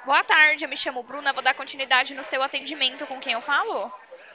Boa tarde, eu me chamo Bruna, vou dar continuidade no seu atendimento com quem eu falo?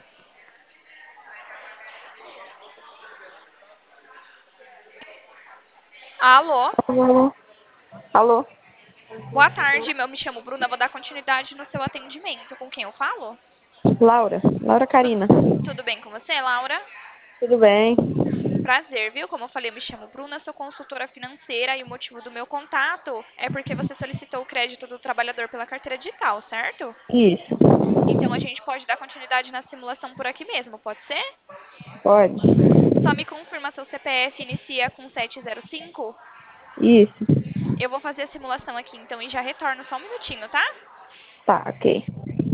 Alô? Alô? Alô? Boa tarde, eu me chamo Bruna, vou dar continuidade no seu atendimento com quem eu falo? Laura? Laura Tu- Karina. Tudo bem com você, Laura? Tudo bem? Prazer, viu? Como eu falei, eu me chamo Bruna, sou consultora financeira e o motivo do meu contato é porque você solicitou o crédito do trabalhador pela carteira digital, certo? Isso. Então a gente pode dar continuidade na simulação por aqui mesmo, pode ser? Pode? Só me confirma seu CPF inicia com 705. Isso. Eu vou fazer a simulação aqui então e já retorno só um minutinho, tá? Tá, ok.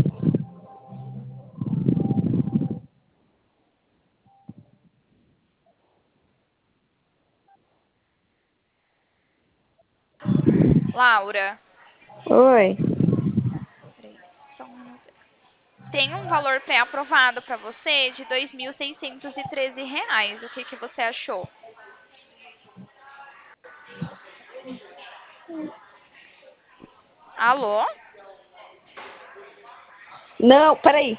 Laura, Oi. peraí, só um minuto. Tem um valor pré-aprovado para você de R$ 2.613. O que que você achou? Alô? Não, peraí.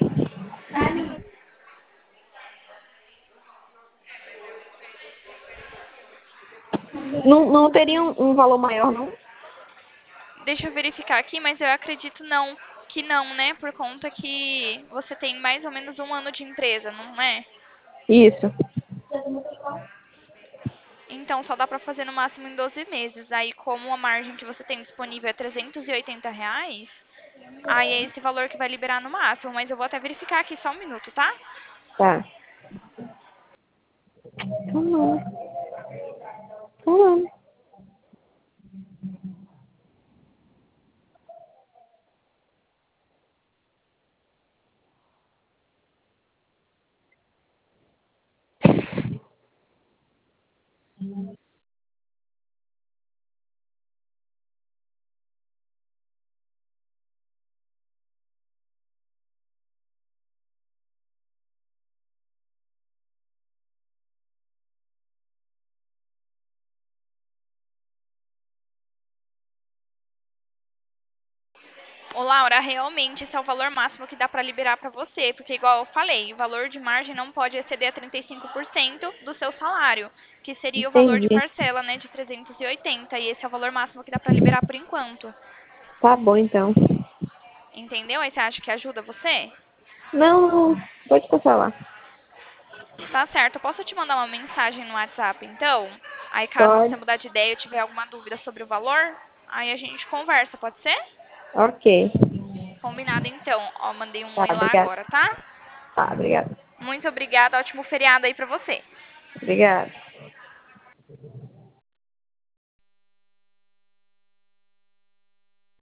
Não teria um valor maior, não? Deixa eu verificar aqui, mas eu acredito que não, né? Por conta que você tem mais ou menos um ano de empresa, não é? Isso. Então só dá para fazer no máximo em 12 meses. Aí, como a margem que você tem disponível é R$ 380, aí é esse valor que vai liberar no máximo. Mas eu vou até verificar aqui só um minuto, tá? Tá. Não, não. Ô, Laura, realmente esse é o valor máximo que dá para liberar para você, porque igual eu falei, o valor de margem não pode exceder a 35% do seu salário, que seria o valor de Entendi. parcela, né, de 380, e esse é o valor máximo que dá para liberar por enquanto. Tá bom, então. Entendeu? Aí você acha que ajuda você? Não, pode passar lá. Tá certo. Eu posso te mandar uma mensagem no WhatsApp, então? Aí caso você Pode. mudar de ideia ou tiver alguma dúvida sobre o valor, aí a gente conversa, pode ser? Ok. Combinado então. Ó, mandei um Tá, oi lá obrigada. agora, tá? Tá, obrigada. Muito obrigada, ótimo feriado aí pra você. Obrigada.